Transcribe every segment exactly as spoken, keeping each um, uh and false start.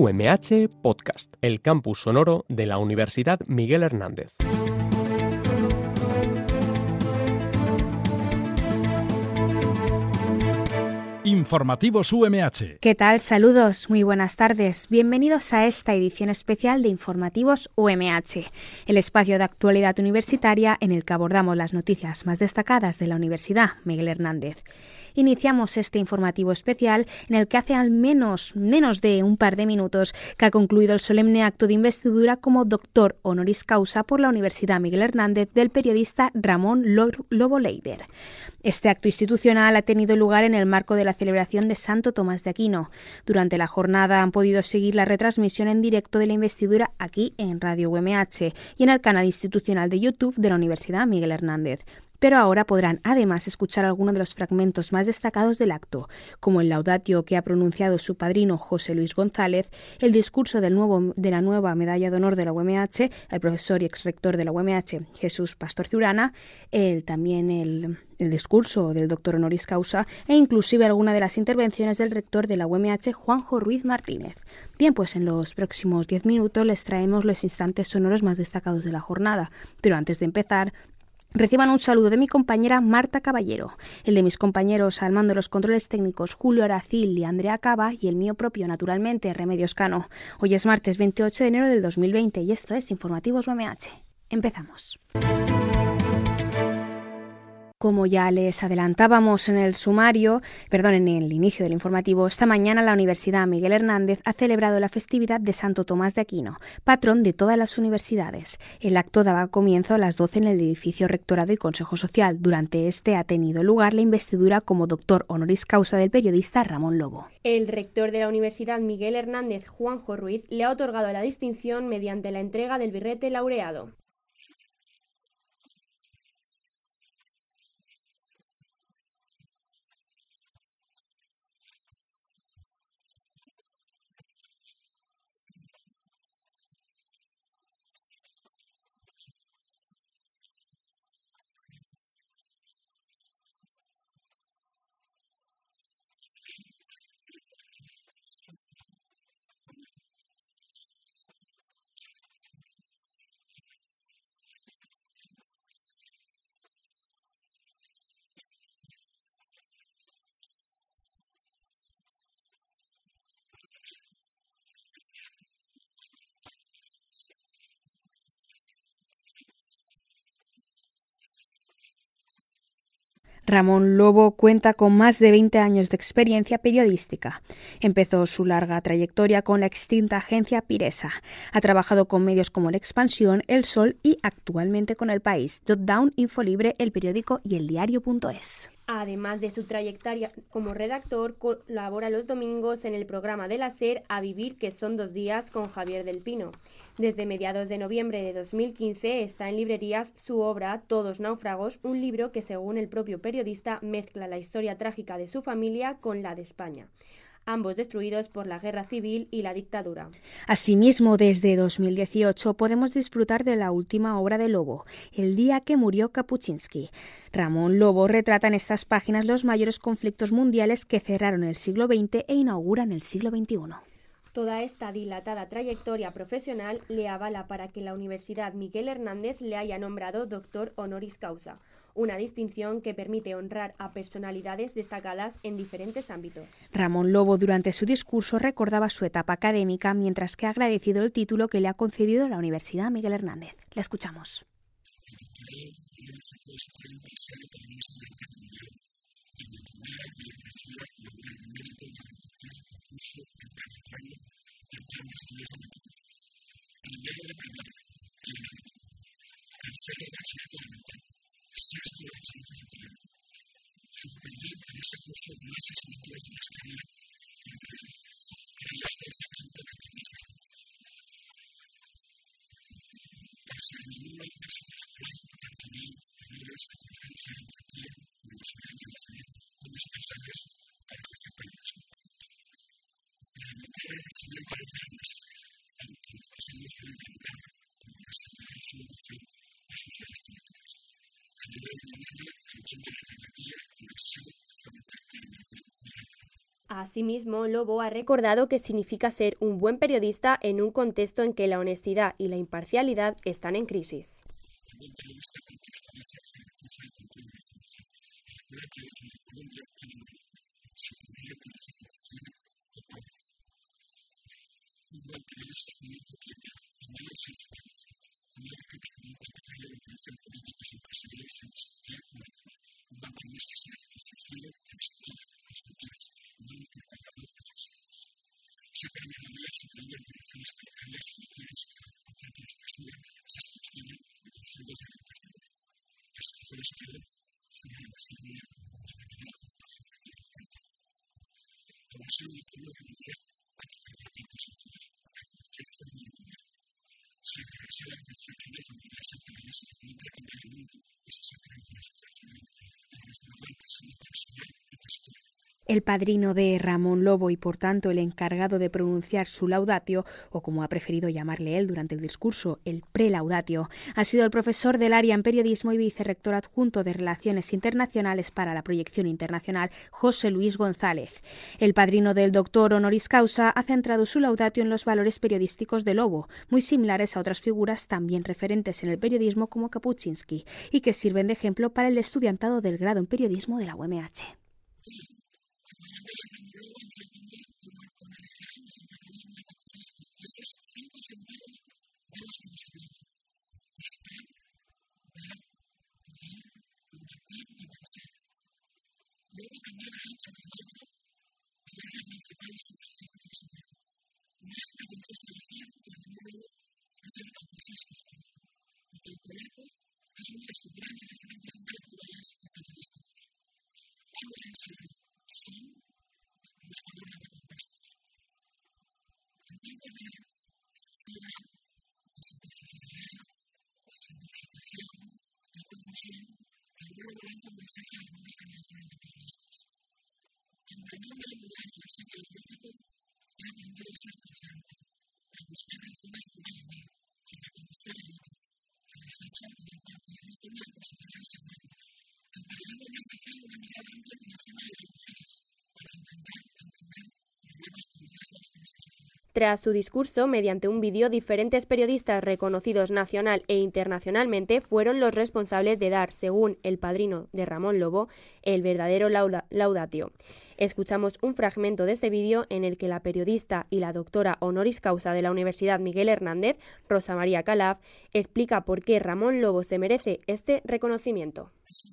U M H Podcast, el campus sonoro de la Universidad Miguel Hernández. Informativos U M H. ¿Qué tal? Saludos, muy buenas tardes. Bienvenidos a esta edición especial de Informativos U M H, el espacio de actualidad universitaria en el que abordamos las noticias más destacadas de la Universidad Miguel Hernández. Iniciamos este informativo especial en el que hace al menos menos de un par de minutos que ha concluido el solemne acto de investidura como doctor honoris causa por la Universidad Miguel Hernández del periodista Ramón Lobo Leider. Este acto institucional ha tenido lugar en el marco de la celebración de Santo Tomás de Aquino. Durante la jornada han podido seguir la retransmisión en directo de la investidura aquí en Radio U M H y en el canal institucional de YouTube de la Universidad Miguel Hernández. Pero ahora podrán además escuchar algunos de los fragmentos más destacados del acto, como el laudatio que ha pronunciado su padrino José Luis González, el discurso del nuevo, de la nueva medalla de honor de la U M H, el profesor y exrector de la U M H, Jesús Pastor Ciurana, el, también el, el discurso del doctor honoris causa e inclusive alguna de las intervenciones del rector de la U M H, Juanjo Ruiz Martínez. Bien, pues en los próximos diez minutos les traemos los instantes sonoros más destacados de la jornada, pero antes de empezar, reciban un saludo de mi compañera Marta Caballero, el de mis compañeros al mando de los controles técnicos Julio Aracil y Andrea Cava y el mío propio, naturalmente, Remedios Cano. Hoy es martes veintiocho de enero del dos mil veinte y esto es Informativos U M H. Empezamos. Como ya les adelantábamos en el sumario, perdón, en el inicio del informativo, esta mañana la Universidad Miguel Hernández ha celebrado la festividad de Santo Tomás de Aquino, patrón de todas las universidades. El acto daba comienzo a las doce en el edificio Rectorado y Consejo Social. Durante este ha tenido lugar la investidura como doctor honoris causa del periodista Ramón Lobo. El rector de la Universidad Miguel Hernández, Juanjo Ruiz, le ha otorgado la distinción mediante la entrega del birrete laureado. Ramón Lobo cuenta con más de veinte años de experiencia periodística. Empezó su larga trayectoria con la extinta agencia Piresa. Ha trabajado con medios como La Expansión, El Sol y actualmente con El País, Dotdown, Infolibre, El Periódico y El Diario punto es. Además de su trayectoria como redactor, colabora los domingos en el programa de la SER A Vivir, que son dos días, con Javier del Pino. Desde mediados de noviembre de dos mil quince está en librerías su obra Todos náufragos, un libro que, según el propio periodista, mezcla la historia trágica de su familia con la de España, ambos destruidos por la guerra civil y la dictadura. Asimismo, desde dos mil dieciocho podemos disfrutar de la última obra de Lobo, El día que murió Kapuczynski. Ramón Lobo retrata en estas páginas los mayores conflictos mundiales que cerraron el siglo veinte e inauguran el siglo veintiuno. Toda esta dilatada trayectoria profesional le avala para que la Universidad Miguel Hernández le haya nombrado doctor honoris causa, una distinción que permite honrar a personalidades destacadas en diferentes ámbitos. Ramón Lobo durante su discurso recordaba su etapa académica, mientras que ha agradecido el título que le ha concedido la Universidad Miguel Hernández. La escuchamos. Asimismo, Lobo ha recordado que significa ser un buen periodista en un contexto en que la honestidad y la imparcialidad están en crisis. El padrino de Ramón Lobo y, por tanto, el encargado de pronunciar su laudatio, o como ha preferido llamarle él durante el discurso, el prelaudatio, ha sido el profesor del área en periodismo y vicerrector adjunto de Relaciones Internacionales para la Proyección Internacional, José Luis González. El padrino del doctor honoris causa ha centrado su laudatio en los valores periodísticos de Lobo, muy similares a otras figuras también referentes en el periodismo como Kapuscinski, y que sirven de ejemplo para el estudiantado del grado en periodismo de la U M H. Tras su discurso, mediante un vídeo, diferentes periodistas reconocidos nacional e internacionalmente fueron los responsables de dar, según el padrino de Ramón Lobo, el verdadero lauda- laudatio. Escuchamos un fragmento de este vídeo en el que la periodista y la doctora honoris causa de la Universidad Miguel Hernández, Rosa María Calaf, explica por qué Ramón Lobo se merece este reconocimiento.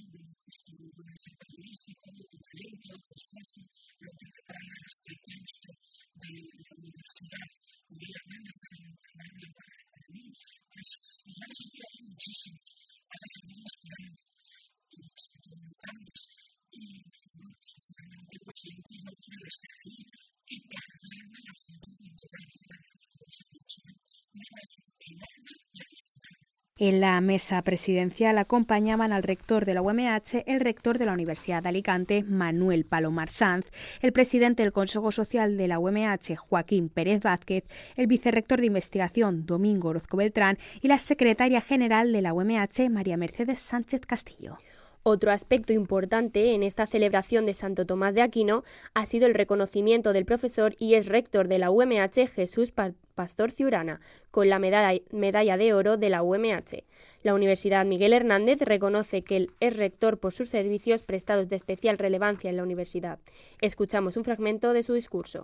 En la mesa presidencial acompañaban al rector de la U M H, el rector de la Universidad de Alicante, Manuel Palomar Sanz, el presidente del Consejo Social de la U M H, Joaquín Pérez Vázquez, el vicerrector de investigación, Domingo Orozco Beltrán, y la secretaria general de la U M H, María Mercedes Sánchez Castillo. Otro aspecto importante en esta celebración de Santo Tomás de Aquino ha sido el reconocimiento del profesor y ex rector de la U M H, Jesús Pastor Ciurana, con la medalla, medalla de oro de la U M H. La Universidad Miguel Hernández reconoce que él es rector por sus servicios prestados de especial relevancia en la universidad. Escuchamos un fragmento de su discurso.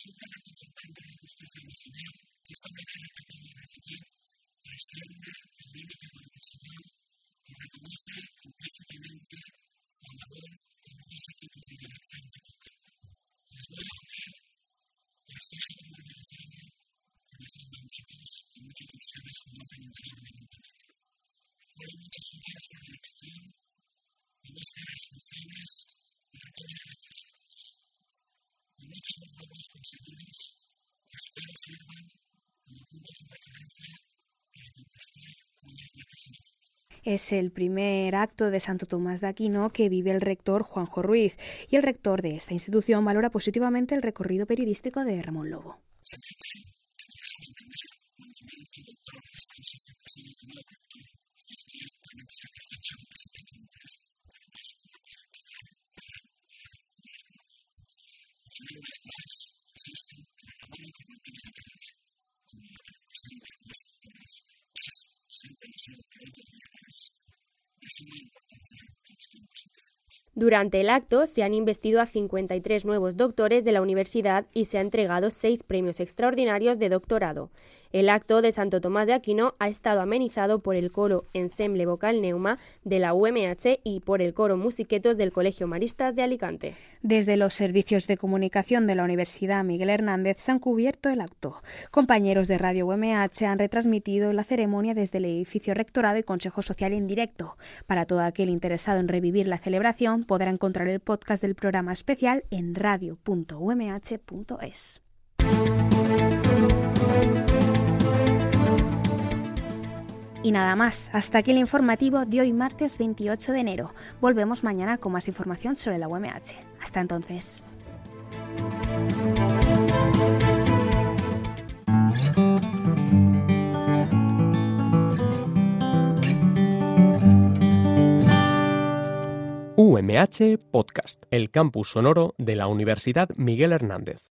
Es el primer acto de Santo Tomás de Aquino que vive el rector Juanjo Ruiz, y el rector de esta institución valora positivamente el recorrido periodístico de Ramón Lobo. Durante el acto se han investido a cincuenta y tres nuevos doctores de la universidad y se han entregado seis premios extraordinarios de doctorado. El acto de Santo Tomás de Aquino ha estado amenizado por el coro Ensemble Vocal Neuma de la U M H y por el coro Musiquetos del Colegio Maristas de Alicante. Desde los servicios de comunicación de la Universidad Miguel Hernández se han cubierto el acto. Compañeros de Radio U M H han retransmitido la ceremonia desde el edificio Rectorado y Consejo Social en directo. Para todo aquel interesado en revivir la celebración, podrá encontrar el podcast del programa especial en radio punto u m h punto es. Y nada más, hasta aquí el informativo de hoy martes veintiocho de enero. Volvemos mañana con más información sobre la U M H. Hasta entonces. U M H Podcast, el campus sonoro de la Universidad Miguel Hernández.